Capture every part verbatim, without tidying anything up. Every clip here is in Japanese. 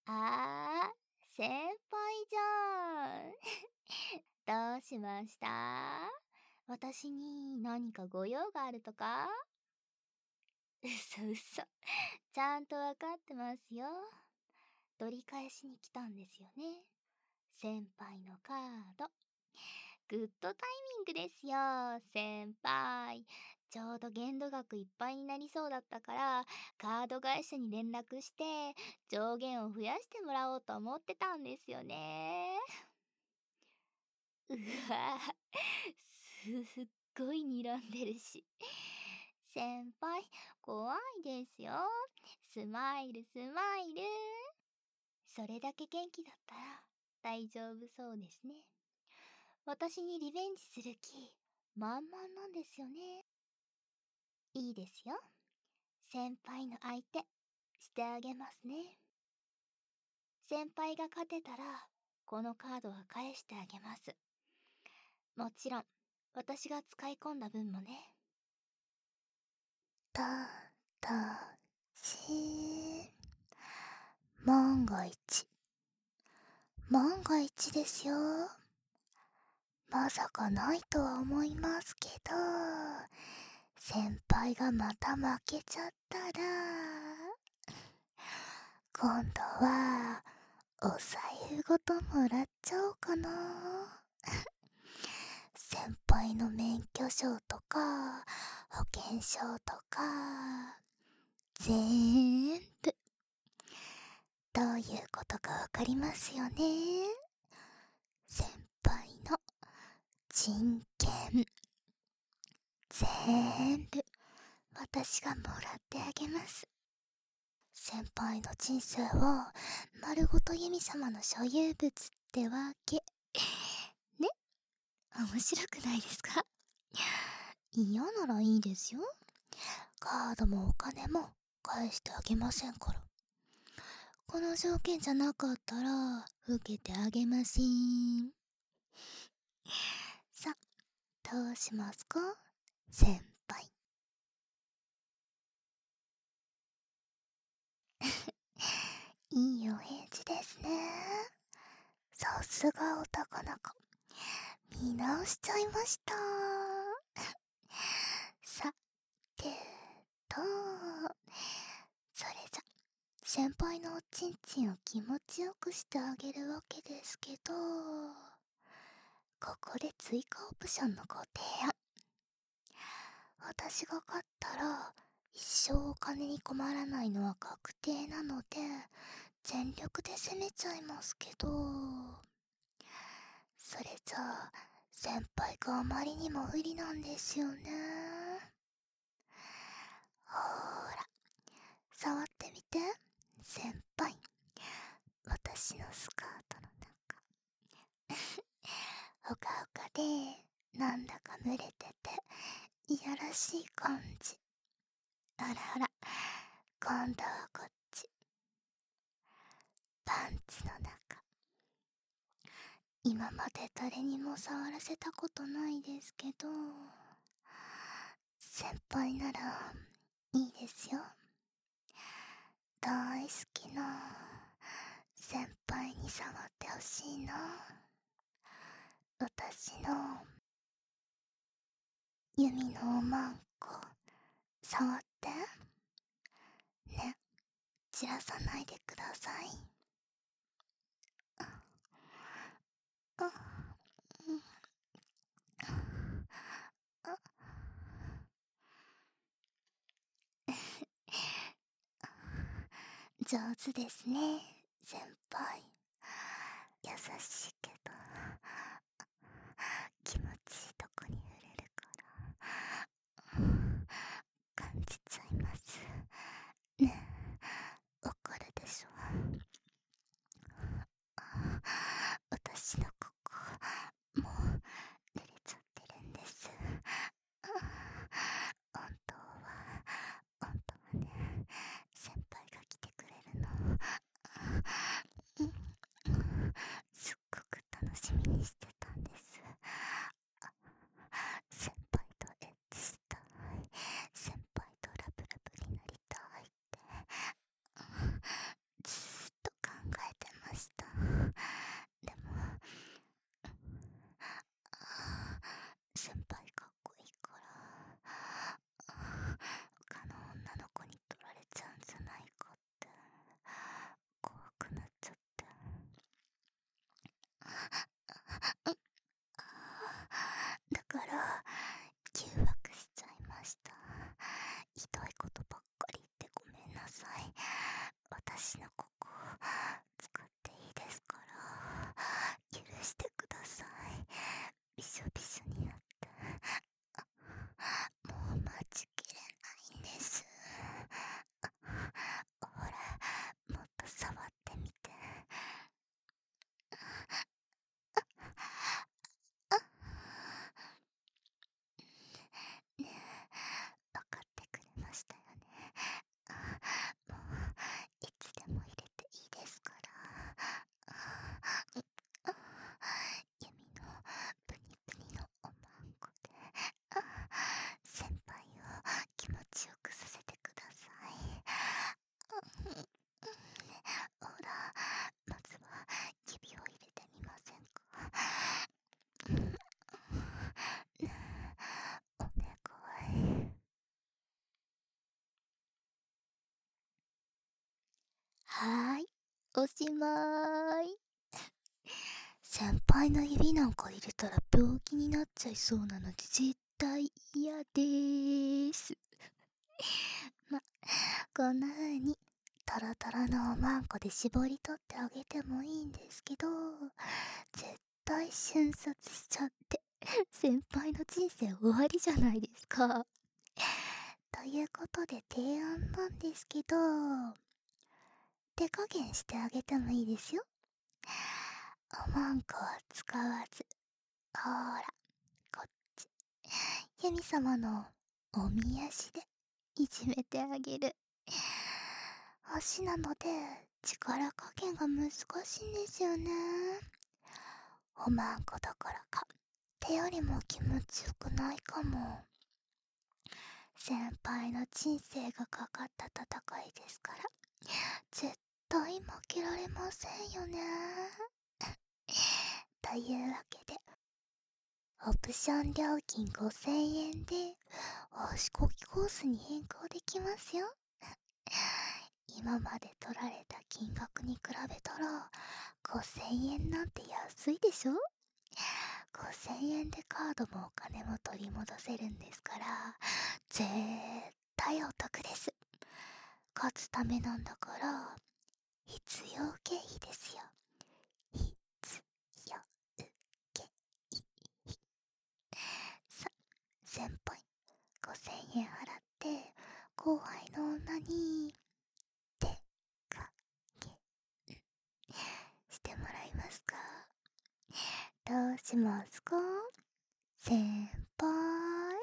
あー、先輩じゃん。どうしました？私に何かご用があるとか？嘘嘘。ちゃんとわかってますよ。取り返しに来たんですよね。先輩のカード。グッドタイミングですよ、先輩。ちょうど限度額いっぱいになりそうだったから、カード会社に連絡して、上限を増やしてもらおうと思ってたんですよね。うわすっごい睨んでるし。先輩、怖いですよ。スマイルスマイル。それだけ元気だったら大丈夫そうですね。私にリベンジする気満々なんですよね。いいですよ。先輩の相手してあげますね。先輩が勝てたらこのカードは返してあげます。もちろん私が使い込んだ分もね。ただし万が一万が一ですよ。まさかないとは思いますけど、先輩がまた負けちゃったら、今度はお財布ごともらっちゃおうかな。先輩の免許証とか保険証とかぜーんぶどういうことかわかりますよね。先輩の人権ぜーんぶ私がもらってあげます。先輩の人生は丸ごとユミ様の所有物ってわけね。面白くないですか？嫌ならいいですよ。カードもお金も返してあげませんから。この条件じゃなかったら受けてあげません。さ、どうしますか先輩。いいお返事ですね。さすが男の子。見直しちゃいました。さてと、それじゃ先輩のおちんちんを気持ちよくしてあげるわけですけど、ここで追加オプションのご提案。私が勝ったら一生お金に困らないのは確定なので全力で攻めちゃいますけど、それじゃあ先輩があまりにも不利なんですよね。ほーら、触ってみて先輩。私のスカートの中ほかほかでなんだか蒸れてていやらしい感じ。あらあら、今度はこっち。パンツの中。今まで誰にも触らせたことないですけど、先輩ならいいですよ。大好きな先輩に触ってほしいな。私の弓のおまんこ触ってね。散らさないでください。あうんあ上手ですね先輩。優しいけど気持ちいいとこに触れるから感じちゃいますね。わかるでしょ。私のここもう濡れちゃってるんです。本当は本当はね、先輩が来てくれるのすっごく楽しみにしてたんです。 私のここ使っていいですから許してください。びしょびしょになってもう待ちきれないんです。ほら、もっと触ってみて。ねえ、分かってくれましたよね。もういつでも入れていいですから。弓のプニプニのおまんこで先輩を気持ちよくさせてください。ほら、まずは指を入れてみませんか。お願い。はーい、おしまーい。先輩の指なんか入れたら病気になっちゃいそうなので絶対嫌でーす。ま、こんな風にトロトロのおまんこで絞り取ってあげてもいいんですけど、絶対瞬殺しちゃって先輩の人生終わりじゃないですか。ということで提案なんですけど、手加減してあげてもいいですよ。おまんこは使わず、ほーら、こっち、ユミ様のおみ足でいじめてあげる。足なので力加減が難しいんですよね。おまんこどころか手よりも気持ちよくないかも。先輩の人生がかかった戦いですから絶対負けられませんよね。というわけでオプション料金ごせんえんで足こきコースに変更できますよ。今まで取られた金額に比べたらごせんえんなんて安いでしょ。ごせんえんでカードもお金も取り戻せるんですから絶対お得です。勝つためなんだから必要経費ですよ。必要経費。さ、先輩ごせんえん払って後輩の女に手加減してもらえますか。どうしますか先輩。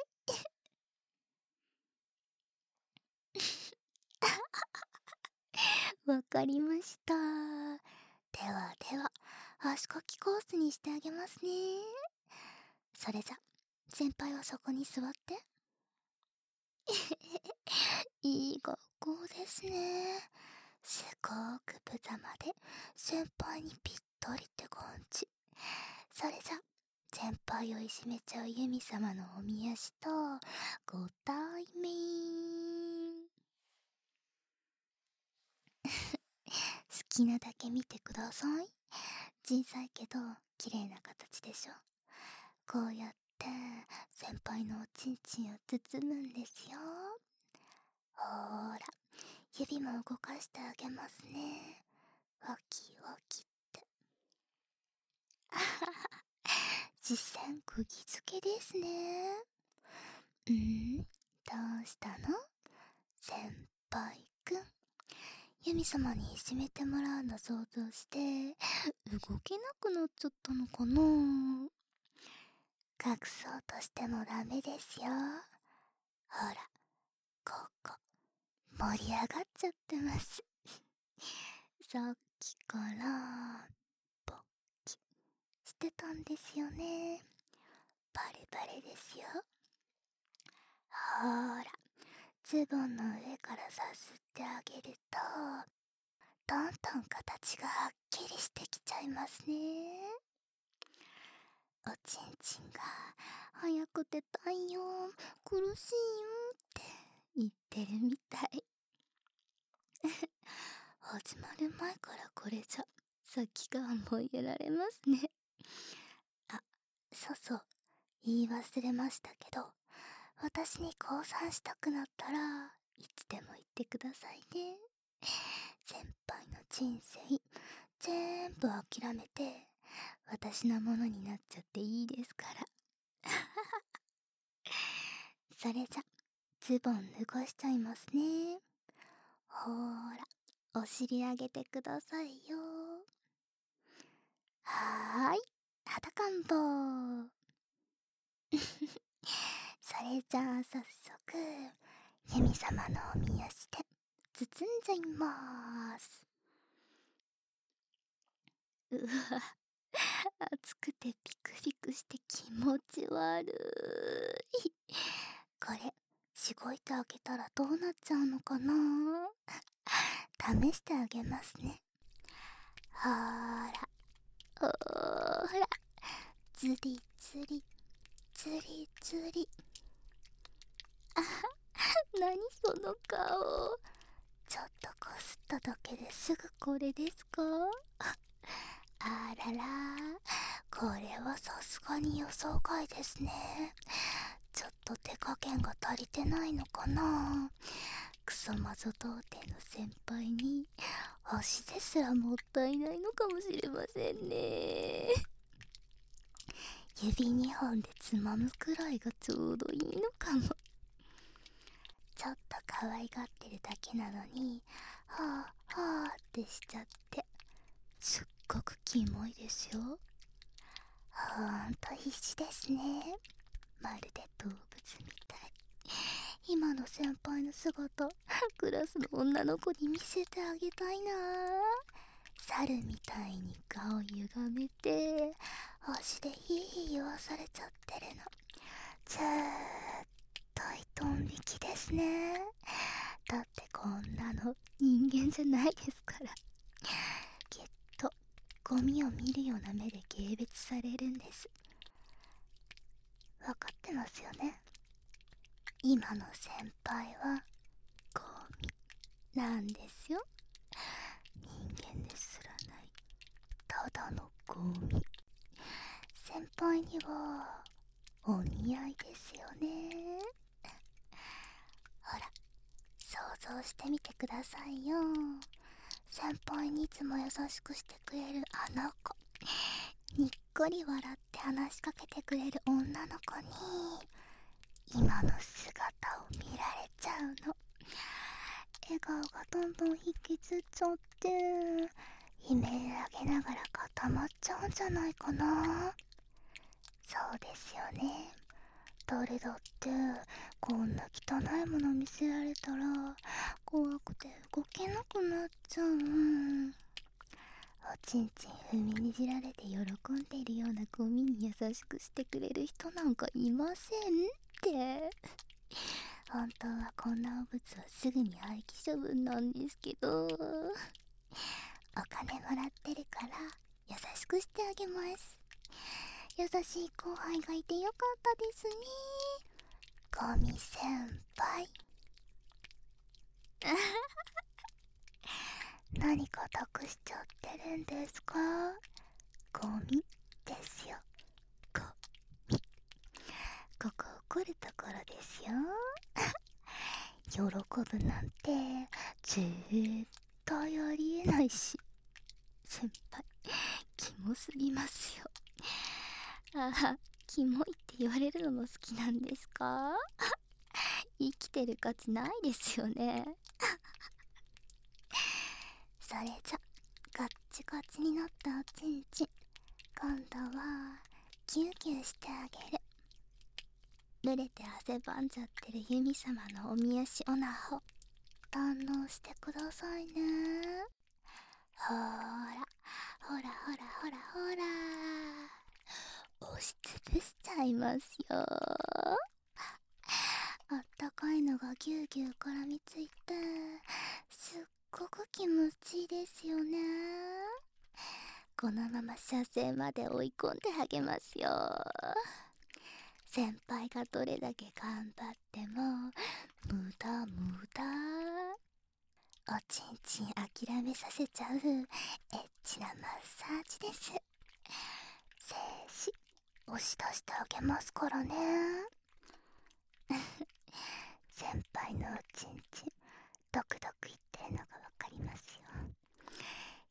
わかりました。ではでは足こきコースにしてあげますね。それじゃ先輩はそこに座って。いい学校ですね。すごく無様で先輩にぴったりって感じ。それじゃ先輩をいじめちゃうユミ様のおみ足とご対面。好きなだけ見てください。小さいけど綺麗な形でしょ。こうやって先輩のおちんちんを包むんですよ。ほーら、指も動かしてあげますね。わきわきって。あはは、実践釘付けですね。んー、どうしたの先輩くん。ユミ様にいじめてもらうの想像して動けなくなっちゃったのかな。隠そうとしてもダメですよ。ほら、ここ盛り上がっちゃってますさっきからポッキしてたんですよね。バレバレですよ。ほーら、ズボンの上からさすってあげるとどんどん形がはっきりしてきちゃいますね。おちんちんが早く出たいよ、苦しいよって言ってるみたい始まる前からこれじゃ先が思いやられますね。あ、そうそう、言い忘れましたけど、私に降参したくなったらいつでも言ってくださいね。先輩人生全部諦めて私のものになっちゃっていいですからそれじゃズボン脱がしちゃいますね。ほーら、お尻上げてくださいよ。はーい、裸んぼそれじゃあ早速ユミ様のおみ足で包んじゃいまーす。うわ、暑くてピクピクして気持ち悪い。これしごいてあげたらどうなっちゃうのかな試してあげますね。ほーらほーら、ずりずりずりずり。あは、何その顔。ちょっとこすっただけですぐこれですか？あらら、これはさすがに予想外ですね。ちょっと手加減が足りてないのかな。クソマゾ童貞の先輩に足ですらもったいないのかもしれませんね。指にほんでつまむくらいがちょうどいいのかも。ちょっと可愛がってるだけなのにはあはあってしちゃってすっごくキモいですよ。ほんと必死ですね。まるで動物みたい。今の先輩の姿クラスの女の子に見せてあげたいな。猿みたいに顔ゆがめて足でヒーヒー言わされちゃってるの。ずーっとドン引きですね。だってこんなの人間じゃないですから。きっとゴミを見るような目で軽蔑されるんです。わかってますよね。今の先輩はゴミなんですよ。人間ですらないただのゴミ。先輩にはお似合いですよね。ほら、想像してみてくださいよ。先輩にいつも優しくしてくれるあの子、にっこり笑って話しかけてくれる女の子に今の姿を見られちゃうの。笑顔がどんどん引きつっちゃって悲鳴上げながら固まっちゃうんじゃないかな。そうですよね。誰だってこんな汚いもの見せられたら怖くて動けなくなっちゃう。おちんちん踏みにじられて喜んでいるようなゴミに優しくしてくれる人なんかいませんって本当はこんなお物はすぐに廃棄処分なんですけど、お金もらってるから優しくしてあげます。優しい後輩がいてよかったですね。ゴミ先輩何か託しちゃってるんですか？ゴミですよ、ゴミ。ここ怒るところですよ。喜ぶなんて絶対ありえないし、先輩キモすぎますよ。ああ、キモいって言われるのも好きなんですか？生きてる価値ないですよね。それじゃガッチガチになったおちんちん、今度はギュウギュウしてあげる。濡れて汗ばんじゃってるユミ様のおみ足オナホ堪能してくださいね。ほーらほらほらほらほら、押しつぶしちゃいますよ。あったかいのがぎゅうぎゅう絡みついてすっごく気持ちいいですよね。このまま射精まで追い込んであげますよ。先輩がどれだけ頑張っても無駄無駄。おちんちん諦めさせちゃうエッチなマッサージです。静止押し出してあげますからね。先輩のおちんちんドクドクいってるのがわかりますよ。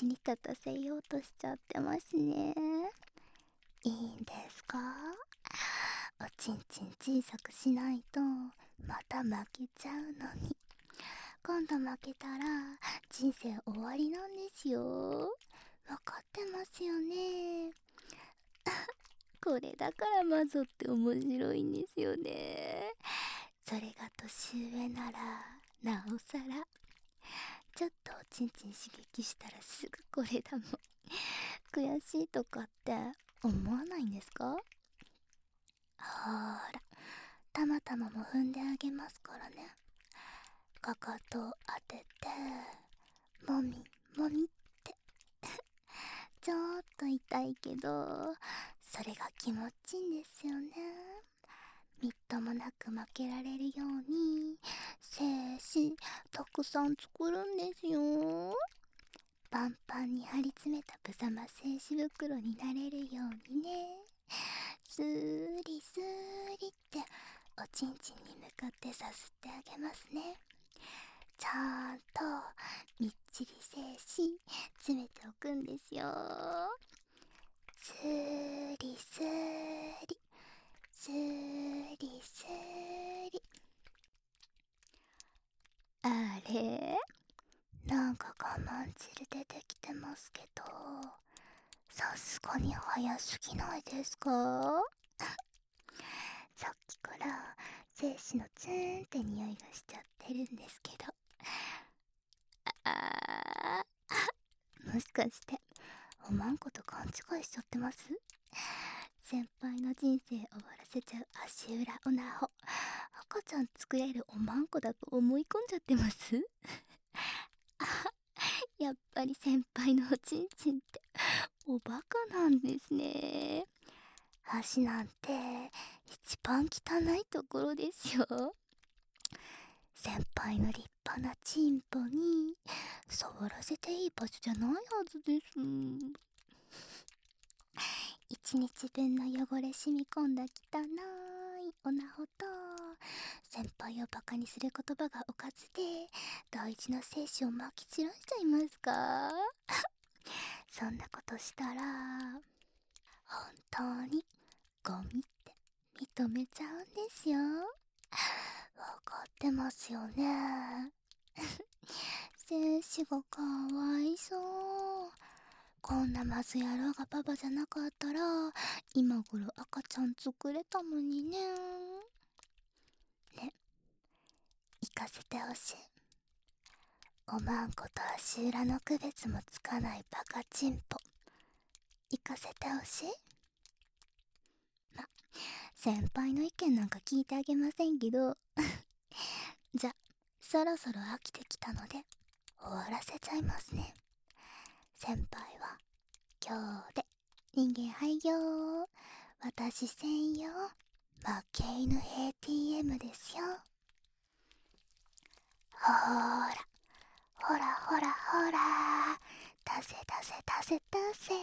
に立たせようとしちゃってますね。いいんですか？おちんちん小さくしないとまた負けちゃうのに。今度負けたら人生終わりなんですよ。わかってますよね。これだからマゾって面白いんですよね。それが年上ならなおさら。ちょっとおちんちん刺激したらすぐこれだもん。悔しいとかって思わないんですか？ほーら、たまたまも踏んであげますからね。かかとを当ててもみもみってちょっと痛いけどそれが気持ちいいんですよね。みっともなく負けられるように精子たくさん作るんですよ。パンパンに張り詰めたぶさま精子袋になれるようにね。スーリスーリっておちんちんに向かってさすってあげますね。ちゃんとみっちり精子詰めておくんですよ。スーリスーリスーリスーリ。あれ、なんか我慢汁出てきてますけど、さすがに早すぎないですか？さっきから精子のツーンって匂いがしちゃってるんですけど、あーもしかしておまんこと勘違いしちゃってます？先輩の人生終わらせちゃう足裏オナホ、赤ちゃん作れるおまんこだと思い込んじゃってます？やっぱり先輩のおちんちんっておバカなんですね。足なんて一番汚いところですよ。先輩の立派なチンポに触らせていい場所じゃないはずです。一日分の汚れ染み込んだ汚いおなほと先輩をバカにする言葉がおかずで大事な精子をまき散らしちゃいますか？そんなことしたら本当にゴミって認めちゃうんですよ。わかってますよね。精子がかわいそう。こんなマズ野郎がパパじゃなかったら今頃赤ちゃん作れたのにね。ね、行かせてほしい。おまんこと足裏の区別もつかないバカチンポ、行かせてほしい。ま、先輩の意見なんか聞いてあげませんけどじゃ、そろそろ飽きてきたので終わらせちゃいますね。先輩は今日で人間廃業、私専用負け犬 エーティーエム ですよ。ほーらほらほらほら、出せ出せ出せ出せ。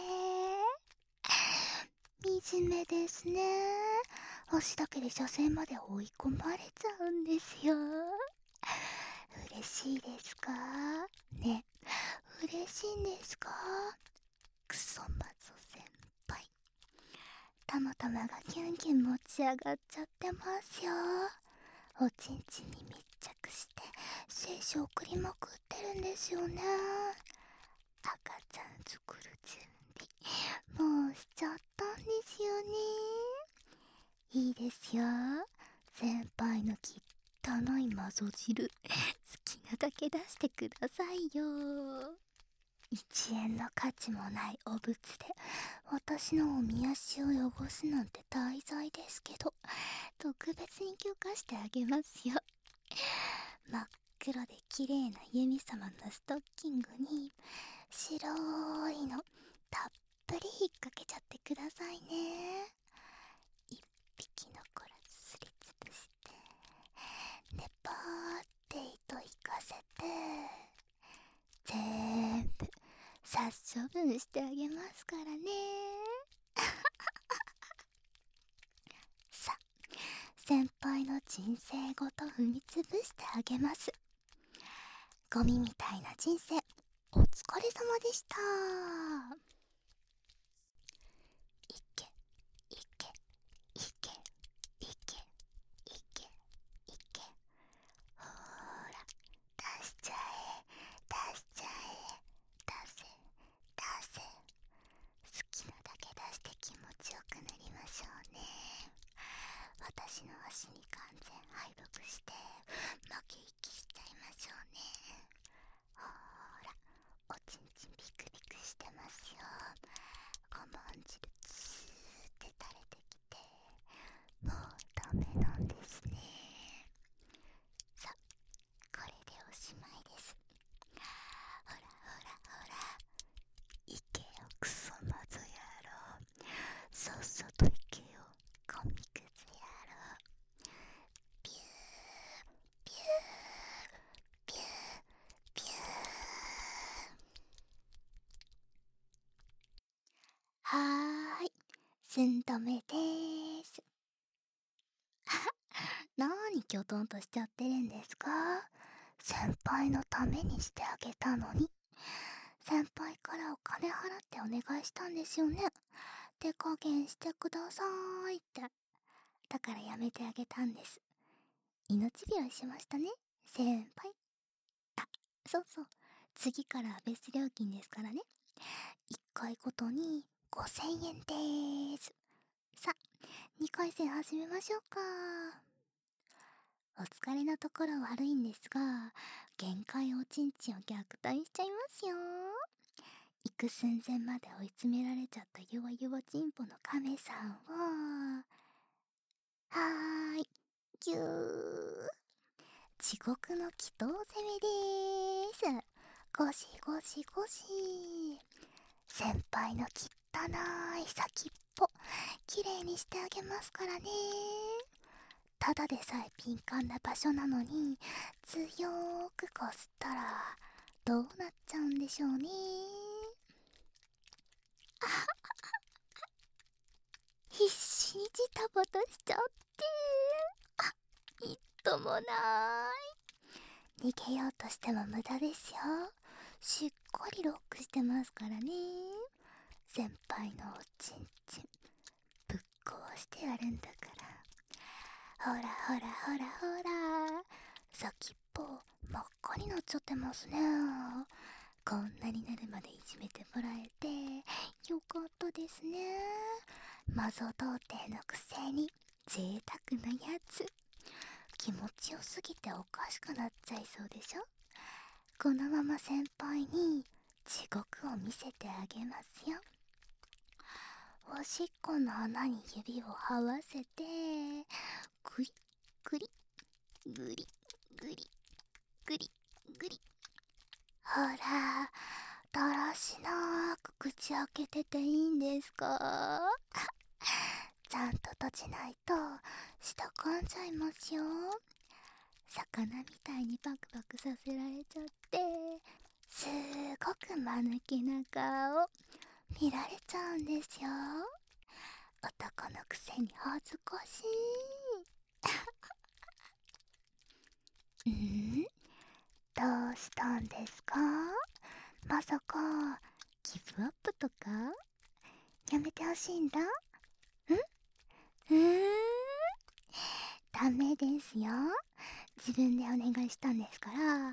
惨めですね。足だけで車線まで追い込まれちゃうんですよ。嬉しいですかね。嬉しいんですか？クソマゾ先輩、たまたまがキュンキュン持ち上がっちゃってますよ。おちんちんに密着して精子を送りまくってるんですよね。赤ちゃん作る準備もうしちゃったんですよね。いいですよ、先輩の汚いマゾ汁好きなだけ出してくださいよ。いちえんの価値もないお物で私のおみ足を汚すなんて大罪ですけど、特別に許可してあげますよ。真っ黒で綺麗なユミ様のストッキングに白いのたっぷり引っ掛けちゃってくださいね。一匹残らずすりつぶしてネパーって糸引かせて全部殺処分してあげますからね。さ、先輩の人生ごと踏みつぶしてあげます。ゴミみたいな人生お疲れ様でした。いけいけいけいけいけいけ、ほーら出しちゃえ出しちゃえ、出せ出せ、好きなだけ出して気持ちよくなりましょうね。私の足に完全敗北して負け息しちゃいましょうね。ほーら、おちんちんピクピクしてますよ。ごまん汁ツーって垂れてきて、もうダメなんですね。さ、これでおしまいです。ほらほらほら、いけよクソマゾ野郎、さっさといけよゴミくず野郎。ピューピューピューピュー。はーい、寸止めでーす。なーにきょとんとしちゃってるんですか？先輩のためにしてあげたのに。先輩からお金払ってお願いしたんですよね。手加減してくださーいって。だからやめてあげたんです。命拾いしましたね、先輩。あ、そうそう。次からは別料金ですからね。いっかいごとにごせんえんでーす。さ、にかい戦始めましょうか。お疲れのところ悪いんですが、限界おちんちんを虐待しちゃいますよ。行く寸前まで追い詰められちゃったゆわゆわちんぽの亀さんを、はーい、ぎゅー。地獄の祈祷攻めでーす。ゴシゴシゴシ。先輩の汚い先っぽ、きれいにしてあげますからね。ただでさえ敏感な場所なのに、強ーくこすったら、どうなっちゃうんでしょうね。必死にジタバタしちゃって、あ、みっともない。逃げようとしても無駄ですよ。しっかりロックしてますからね。先輩のおちんちんぶっ壊してやるんだから。ほらほらほらほら、先っぽ真っ赤になっちゃってますね。こんなになるまでいじめてもらえてよかったですね。マゾ童貞のくせに贅沢なやつ。気持ちよすぎておかしくなっちゃいそうでしょ。このまま先輩に地獄を見せてあげますよ。おしっこの穴に指を這わせて、グリグリグリグリグリグリ。ほら、だらしなく口開けてていいんですか？ちゃんと閉じないと下噛んじゃいますよ。魚みたいにパクパクさせられちゃって、すごく間抜けな顔見られちゃうんですよ。男のくせに恥ずかしい。ん？どうしたんですか？まさかギブアップとかやめてほしいんだ。ん？うーん、ダメですよ。自分でお願いしたんですから、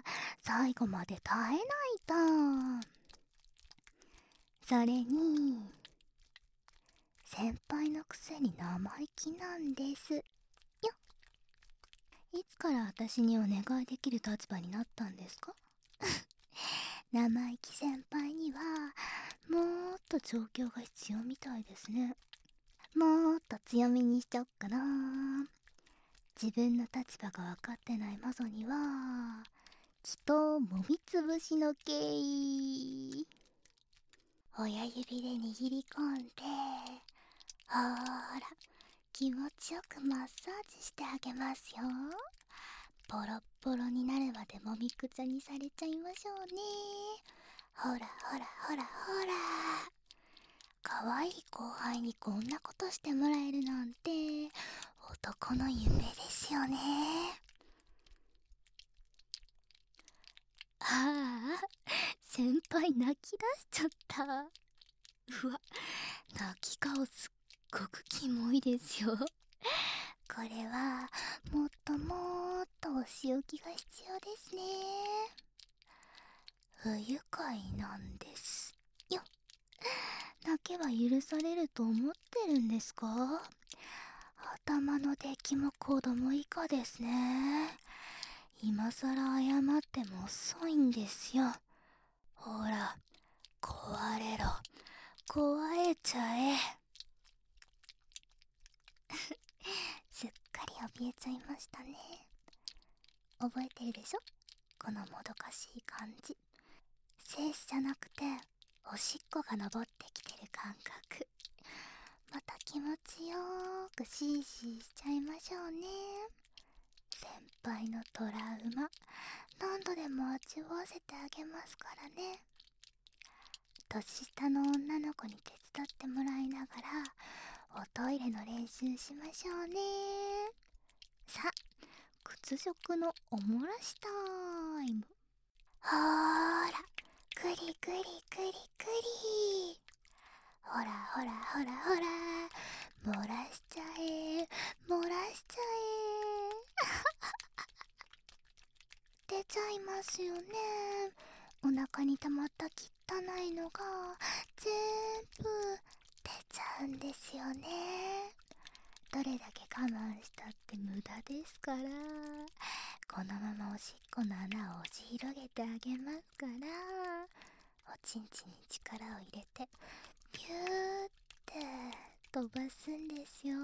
最後まで耐えないと。それに、先輩のくせに生意気なんですよ。いつから私にお願いできる立場になったんですか？生意気先輩にはもっと状況が必要みたいですね。もっと強めにしちゃおっかな。自分の立場が分かってないマゾにはきっともみつぶしの刑。親指で握り込んで、ほーら気持ちよくマッサージしてあげますよ。ボロッボロになるまでもみくちゃにされちゃいましょうね。ほらほらほらほら、かわいい後輩にこんなことしてもらえるなんて男の夢ですよね。ああ、先輩泣き出しちゃった。うわ、泣き顔すっごくキモいですよ。これはもっともっとお仕置きが必要ですね。不愉快なんですよ。泣けば許されると思ってるんですか？頭の出来も子供以下ですね。今さら謝っても遅いんですよ。ほら、壊れろ。壊れちゃえ。すっかり怯えちゃいましたね。覚えてるでしょ？このもどかしい感じ。精子じゃなくておしっこが登ってきてる感覚。また気持ちよーくシーシーしちゃいましょうね。先輩のトラウマ何度でも味わわせてあげますからね。年下の女の子に手伝ってもらいながらおトイレの練習しましょうね。さあ、屈辱のお漏らしタイム。ほーら、くりくりくりくり。ほらほらほらほら、漏らしちゃえ、漏らしちゃえ。出ちゃいますよね。お腹に溜まった汚いのが全部出ちゃうんですよね。どれだけ我慢したって無駄ですから。このままおしっこの穴を押し広げてあげますから。おちんちんに力を入れてピューって飛ばすんですよ。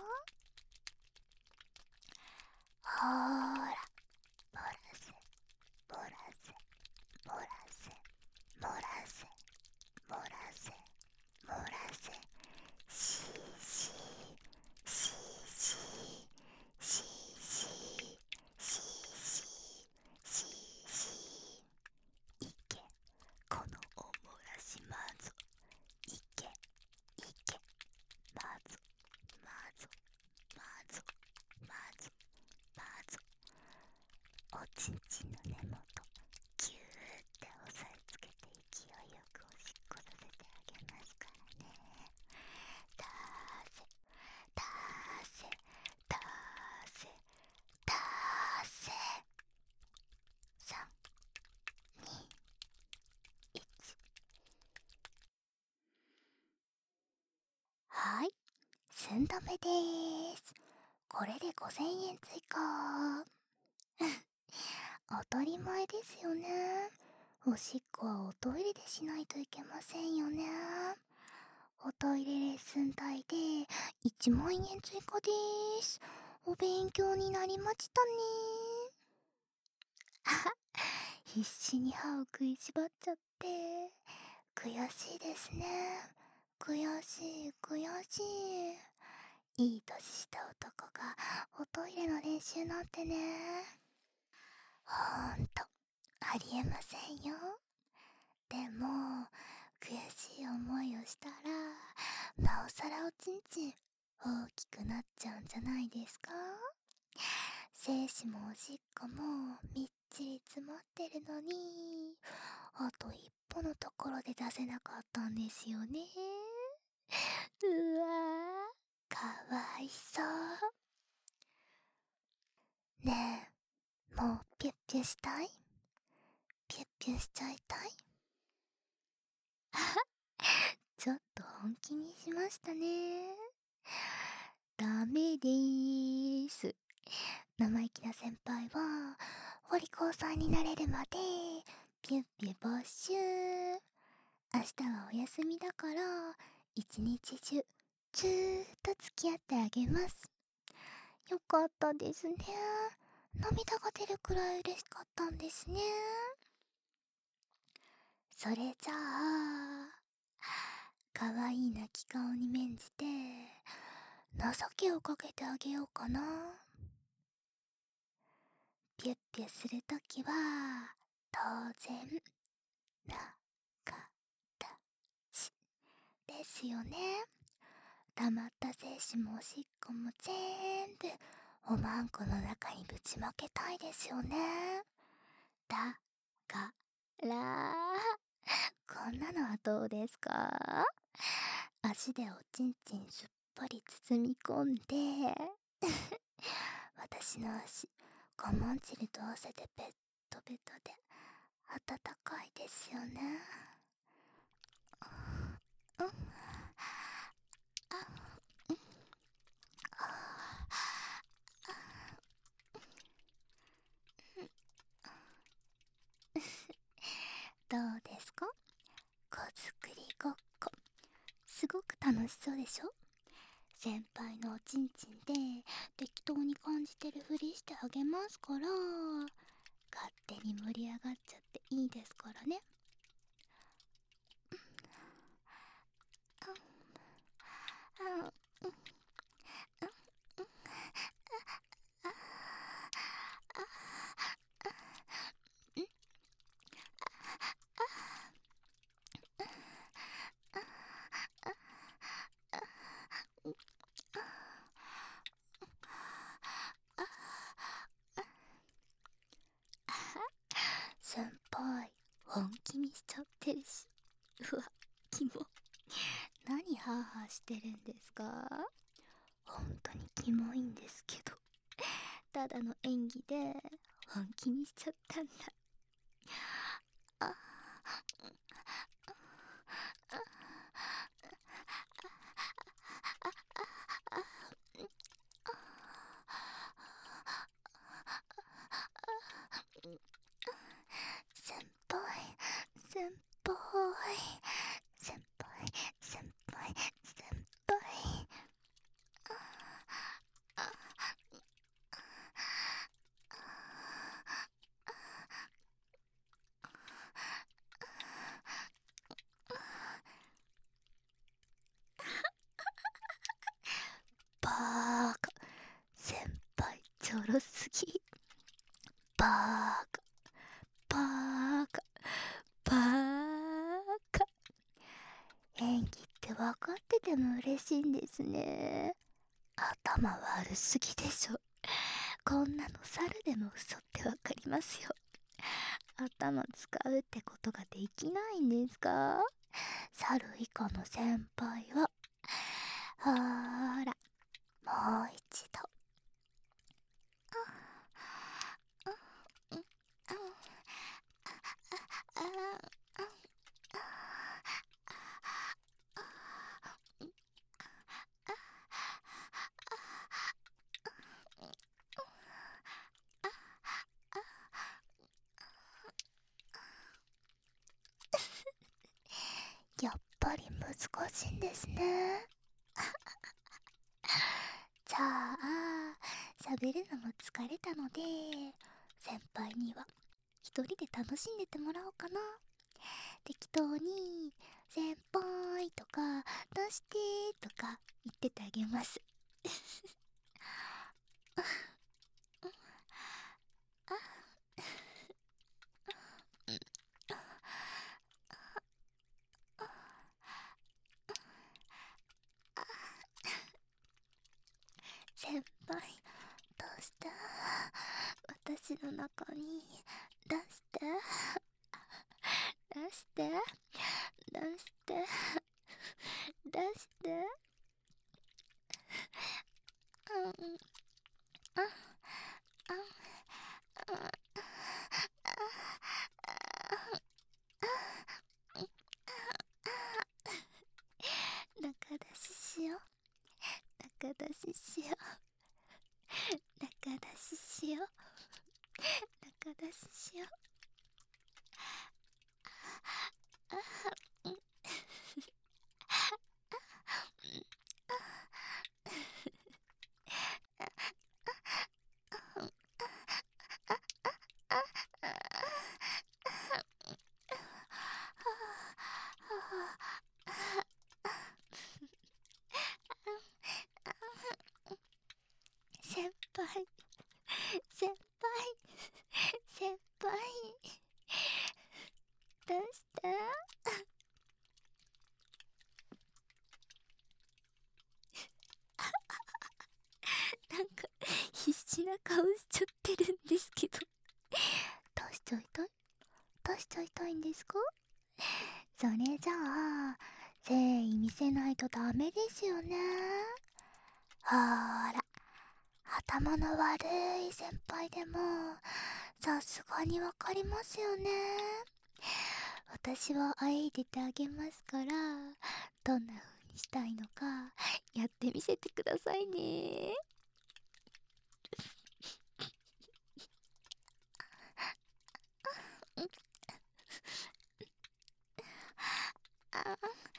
ほーら、漏らせ漏らせ漏らせ漏らせ漏らせ漏らせ、シーシーシーシーシーシーシーシーシーシー。いけ、このお漏らしまぞ。いけいけ、まぞまぞまぞまぞまぞ。おちんちんの根元ギューって押さえつけて勢いよくおしっこさせてあげますからね。だーせだーせだーせだーせ。さん、に、いち。はい、寸止めでーす。これでごせんえん追加。当たり前ですよね。おしっこはおトイレでしないといけませんよね。おトイレレッスン代でいちまんえん追加でーす。お勉強になりましたね。あは、必死に歯を食いしばっちゃって悔しいですね。悔しい悔しい。いい年した男がおトイレの練習なんてね。ほんとありえませんよ。でも悔しい思いをしたらなおさらおちんちん大きくなっちゃうんじゃないですか？精子もおしっこもみっちり詰まってるのに、あと一歩のところで出せなかったんですよね。うわー、かわいそう。ねえ、もうピュッピュしたい？ピュッピュしちゃいたい？あはっ、ちょっと本気にしましたね。ダメでーす。生意気な先輩はお利口さんになれるまでピュッピュ没収。明日はお休みだから一日中ずーっと付き合ってあげます。よかったですね。涙が出るくらい嬉しかったんですね。それじゃあかわいい泣き顔に免じて情けをかけてあげようかな。ピュッピュするときは当然なかたちですよね。溜まった精子もおしっこも全部おまんこの中にぶちまけたいですよね。だからこんなのはどうですか？足でおちんちんすっぽり包み込んで私の足ゴム汁と合わせてベッドベトで暖かいですよね。うん、どうですか？子作りごっこすごく楽しそうでしょ？先輩のおちんちんで適当に感じてるふりしてあげますから、勝手に盛り上がっちゃっていいですからね。先輩本気にしちゃってるし、うわキモ。何ハーハーしてるんですか？本当にキモいんですけど、ただの演技で本気にしちゃったんだ。あ先輩先輩先輩先輩先輩バーカ、先輩ちょろすぎ。バーカバーカバーカ、演技って分かってても嬉しいんですね。頭悪すぎでしょ。こんなの猿でも嘘ってわかりますよ。頭使うってことができないんですか？猿以下の先輩は。ほーら、もう一度。やっぱり難しいんですね。じゃあ喋るのも疲れたので、先輩には一人で楽しんでてもらおうかな。適当に先輩とか出してとか言っててあげます。先輩どうして私の中に出して出して出して出してうんああ中出ししよう中出ししよう中出ししよう中出ししよう先輩先輩先輩出してなんか必死な顔しちゃってるんですけど、出しちゃいたい出しちゃいたいんですか？ それじゃあ誠意見せないとダメですよね。ほーら、頭の悪い先輩でもさすがにわかりますよね。私はあえいでてあげますから、どんな風にしたいのかやってみせてくださいね。あ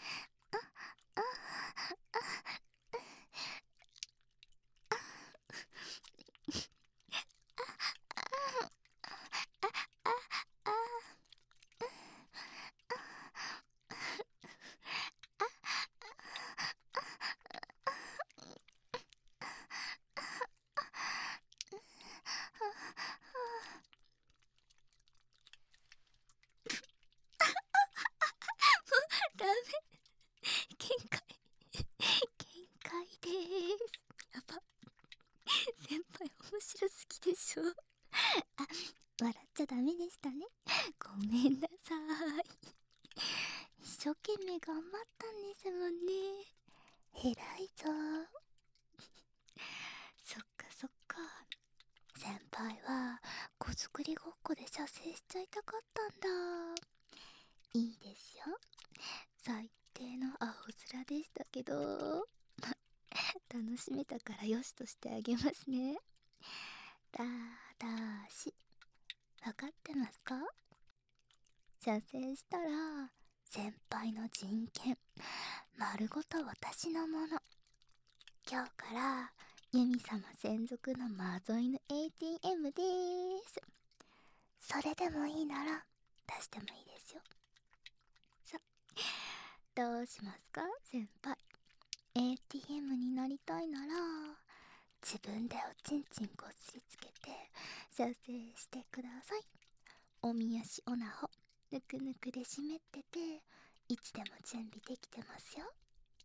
ダメ、限界限界でーす。やば、先輩面白すぎでしょ。あ、笑っちゃダメでしたね。ごめんなさい。一生懸命頑張ったんですもんね。偉いぞ。そっかそっか、先輩は子作りごっこで射精しちゃいたかったんだ。いいですよ、最低の青面でしたけど、ま、楽しめたからよしとしてあげますね。ただし、分かってますか？射精したら先輩の人権丸ごと私のもの。今日からユミ様専属のマゾイヌ エーティーエム でーす。それでもいいなら出してもいいですよ。さ、どうしますか先輩。 エーティーエム になりたいなら自分でおちんちんこすりつけて射精してください。おみ足おなほぬくぬくで湿ってていつでも準備できてますよ。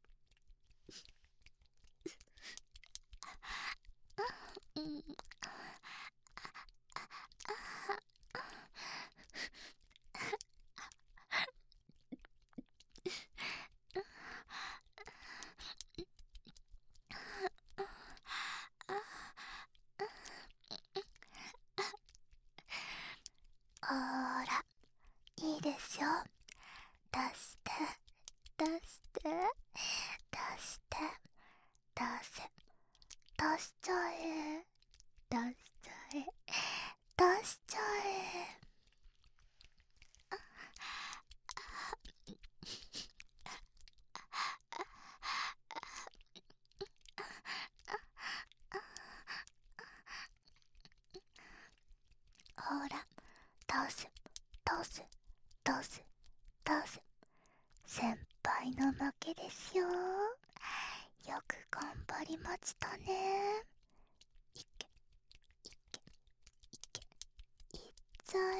うん、ほーら、いいですよ。出して出して出して出せ、出しちゃえ出しちゃえ出しちゃえ。ほら、倒す倒す倒す倒す。先輩の負けですよ。よく頑張りましたね。いけいけいけ、いっちゃ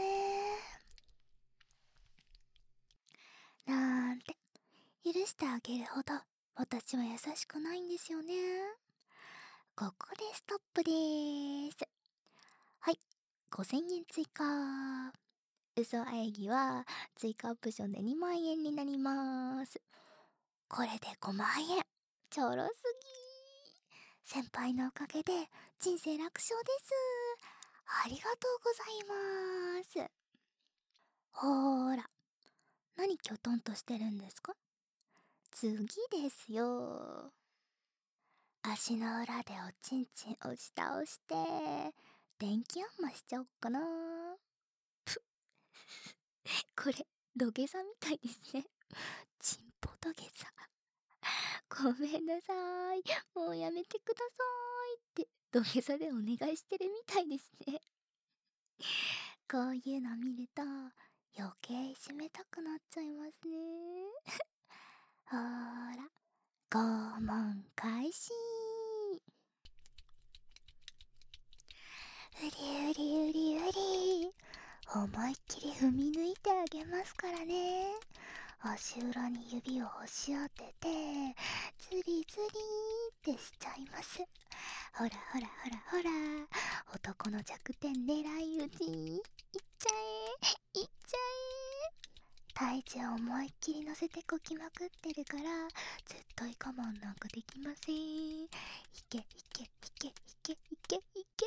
えなんて。許してあげるほど私は優しくないんですよね。ここでストップでーす。はい、ごせんえん追加。嘘喘ぎは追加オプションでにまんえんになります。これでごまんえん。ちょろすぎー。先輩のおかげで人生楽勝です。ありがとうございます。ほーら、何きょとんとしてるんですか？次ですよ。足の裏でおちんちん押し倒して電気あんましちゃおっかな。ぷこれ土下座みたいですね。ちんぽ土下座。ごめんなさい、もうやめてくださいって土下座でお願いしてるみたいですね。こういうの見ると余計いじめたくなっちゃいますね。ほーら、拷問開始。うりうりうりうり、思いっきり踏み抜いてあげますからね。足裏に指を押し当ててズリズリってしちゃいます。ほらほらほらほら、男の弱点狙い撃ち。いっちゃえいっちゃえ。大体重を思いっきり乗せてこきまくってるから絶対我慢なんかできません。いけいけいけいけいけいけ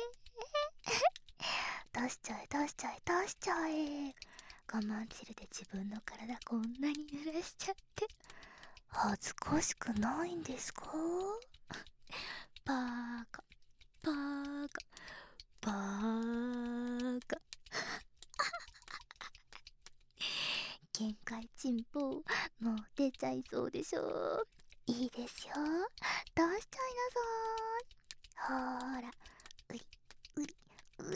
出しちゃえ出しちゃえ出しちゃえ。我慢汁で自分の体こんなに濡らしちゃって恥ずかしくないんですか？バーカバーカバーカ限界チンポもう出ちゃいそうでしょ。いいですよ、出しちゃいなさい。ほーら、うりうりうり。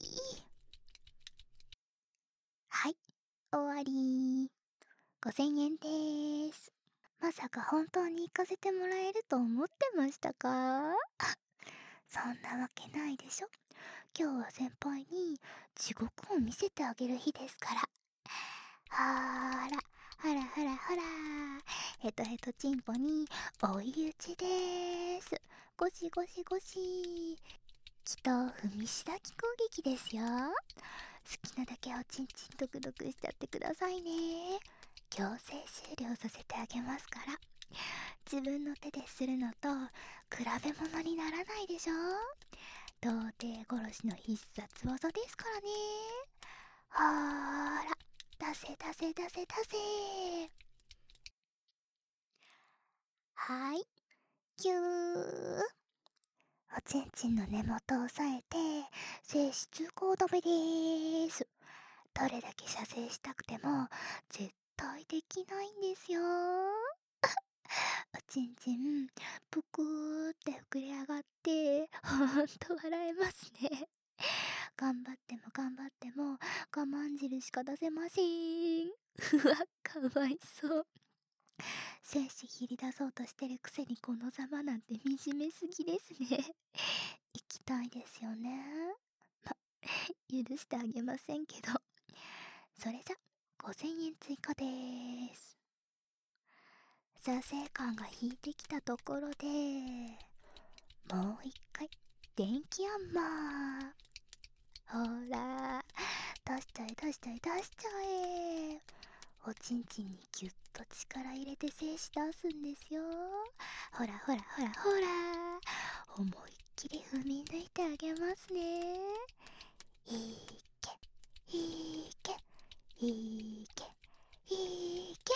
はい、終わり。ごせんえんでーす。まさか本当に行かせてもらえると思ってましたか？そんなわけないでしょ。今日は先輩に地獄を見せてあげる日ですから。ほーら、ほらほらほら、ヘトヘトチンポに追い打ちでーす。ゴシゴシゴシ。きっと踏みしだき攻撃ですよ。好きなだけおちんちんドクドクしちゃってくださいね。強制終了させてあげますから。自分の手でするのと比べ物にならないでしょ。童貞殺しの必殺技ですからね。ほーら、出せ出せ出せ出せ。はい、キュー。おちんちんの根元を押さえて静止通行止めでーす。どれだけ射精したくても絶対できないんですよ。おちんちんぷくーって膨れ上がってほんと笑えますね。頑張っても頑張っても我慢汁しか出せません。うわ、かわいそう。精子切り出そうとしてるくせにこのざまなんて惨めすぎですね。行きたいですよね。ま、許してあげませんけど。それじゃごせんえん追加でーす。射精感が引いてきたところでもう一回電気アンマー。ほら、出しちゃえ出しちゃえ出しちゃえ。おちんちんにギュッと力入れて精子出すんですよ。ほらほらほらほら、思いっきり踏み抜いてあげますね。いけいけいけいけ。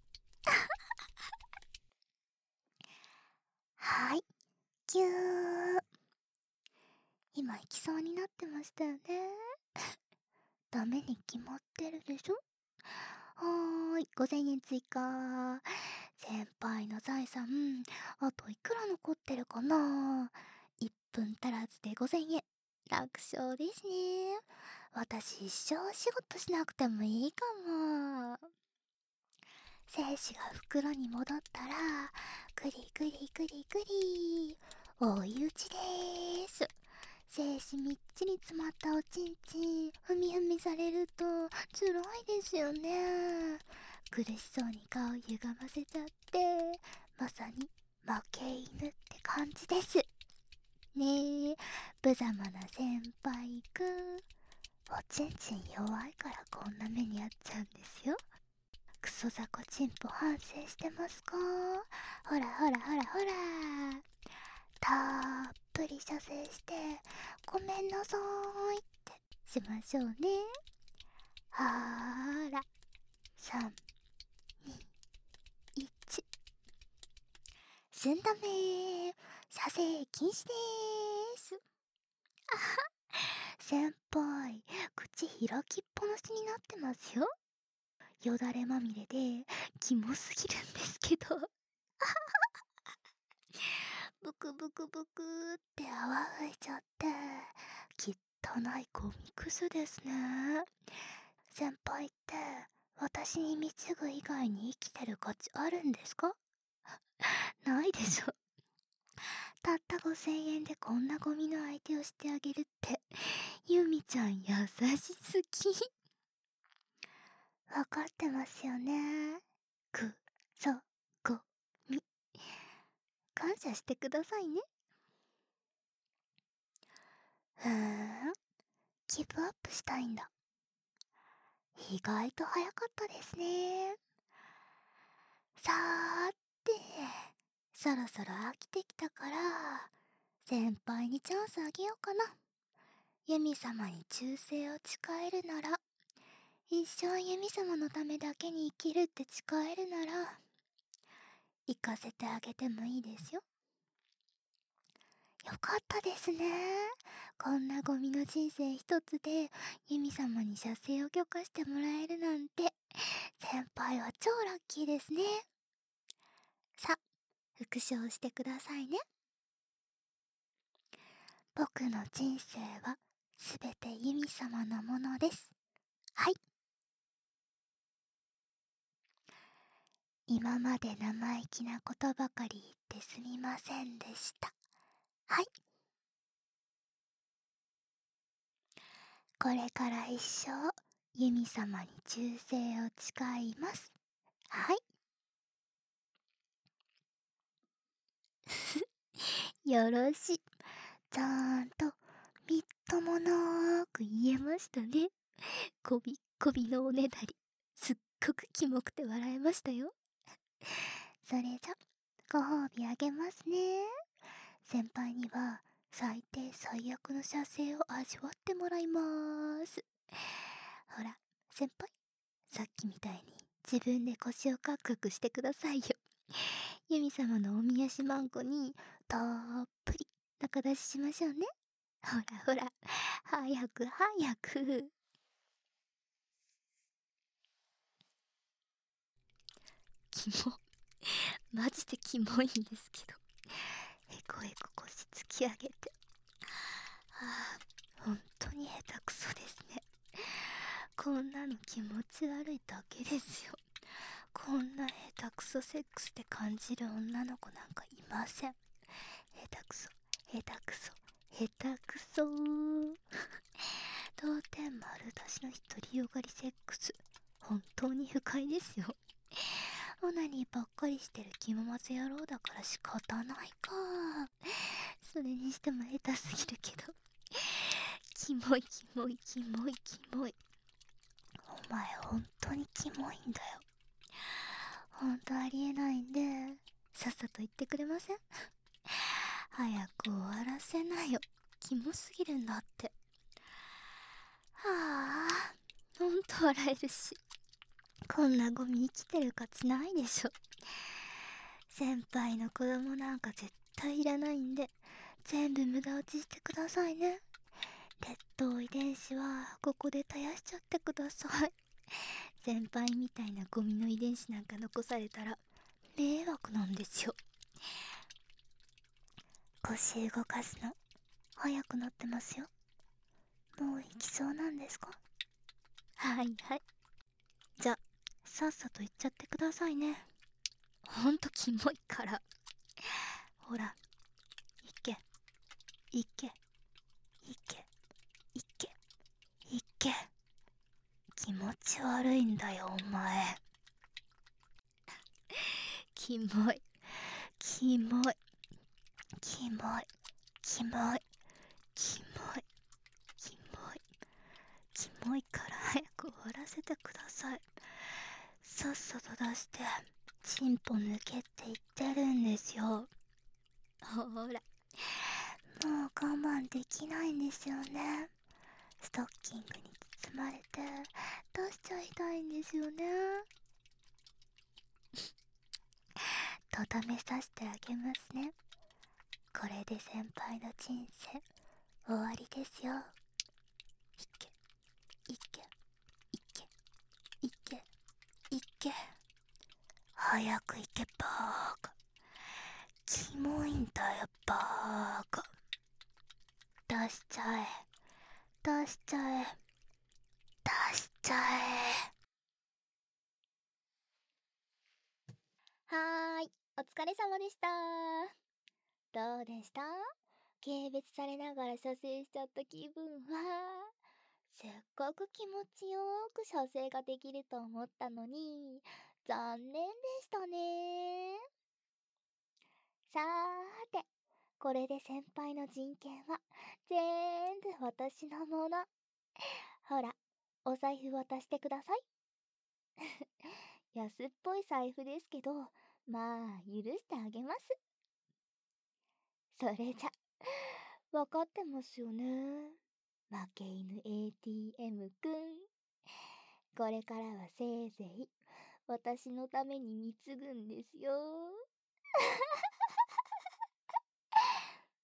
はい、ぎゅー。今行きそうになってましたよね。ダメに決まってるでしょ。はーい、ごせんえん追加。先輩の財産、あといくら残ってるかな。いっぷん足らずでごせんえん。楽勝ですね。私一生仕事しなくてもいいかも。精子が袋に戻ったら、グリグリグリグリ、追い打ちでーす。精子みっちり詰まったおちんちん、ふみふみされると辛いですよね。苦しそうに顔ゆがませちゃって、まさに負け犬って感じです。ねえ、無様な先輩くん。おちんちん弱いからこんな目に遭っちゃうんですよ。クソ雑魚チンポ反省してますか？ほらほらほらほら。たっぷり射精してごめんなさーいってしましょうね。はーら、さん、に、いち。すんだめー。射精禁止でーす。あは、先輩、口開きっぱなしになってますよ。よだれまみれでキモすぎるんですけど。ブクブクブクって泡吹いちゃって汚いゴミくずですね。先輩って私に貢ぐ以外に生きてる価値あるんですか？ないでしょ。たったごせんえんでこんなゴミの相手をしてあげるってユミちゃん優しすぎ。わかってますよね。くそゴミ。感謝してくださいね。ふーん、ギブアップしたいんだ。 意外と早かったですね。さーて、そろそろ飽きてきたから、先輩にチャンスあげようかな。ユミ様に忠誠を誓えるなら、一生ユミ様のためだけに生きるって誓えるなら、行かせてあげてもいいですよ。よかったですね。こんなゴミの人生一つでユミ様に射精を許可してもらえるなんて、先輩は超ラッキーですね。さ、復唱してくださいね。僕の人生はすべてユミ様のものです。はい。今まで生意気なことばかり言ってすみませんでした。はい。これから一生ユミ様に忠誠を誓います。はい。よろし。ちゃんとみっともなく言えましたね。こびっこびのおねだり、すっごくキモくて笑えましたよ。それじゃ、ご褒美あげますね。先輩には最低最悪の射精を味わってもらいまーす。ほら、先輩、さっきみたいに自分で腰をカクカクしてくださいよ。ユミ様のおみやしまんこにたっぷり中出ししましょうね。ほらほら、早く早く。キモ。マジでキモいんですけど。へこへこ腰突き上げて。はあ、本当に下手くそですね。こんなの気持ち悪いだけですよ。こんな下手くそセックスで感じる女の子なんかいません。下手くそ、下手くそ、下手くそー。当店丸出しの独りよがりセックス、本当に不快ですよ。オナニーばっかりしてる気ままず野郎だから仕方ないか。それにしても下手すぎるけど。キモいキモいキモいキモい。お前本当にキモいんだよ。ほんとありえないんで、さっさと言ってくれません？早く終わらせなよ。キモすぎるんだって。はあ、ほんと笑えるし。こんなゴミ生きてる価値ないでしょ。先輩の子供なんか絶対いらないんで、全部無駄落ちしてくださいね。劣等遺伝子はここで絶やしちゃってください。先輩みたいなゴミの遺伝子なんか残されたら迷惑なんですよ。腰動かすの早くなってますよ。もう行きそうなんですか？はいはい。じゃ、さっさと行っちゃってくださいね。ほんとキモいから。ほら、行け、行け、行け、行け、行け。気持ち悪いんだよお前。キモい、キモい、キモい、キモい、キモい、キモい、キモいから早く終わらせてください。さっさと出してチンポ抜けって言ってるんですよ。ほら、もう我慢できないんですよね。ストッキングに包まれて出しちゃいたいんですよね。とどめさせてあげますね。これで先輩の人生終わりですよ。いけ、いけ、いけ、いけ、いけ。早く行けバーカ。キモいんだよバーカ。出しちゃえ、出しちゃえ、出しちゃえ。 はーい、お疲れ様でした。どうでした？軽蔑されながら射精しちゃった気分は。せっかく気持ちよく射精ができると思ったのに、残念でしたね。さーて、これで先輩の人権は全部私のもの。ほら、 お財布渡してください。安っぽい財布ですけど、まあ、許してあげます。それじゃ、わかってますよね。負け犬 エーティーエム くん。これからはせいぜい、私のために貢ぐんですよ。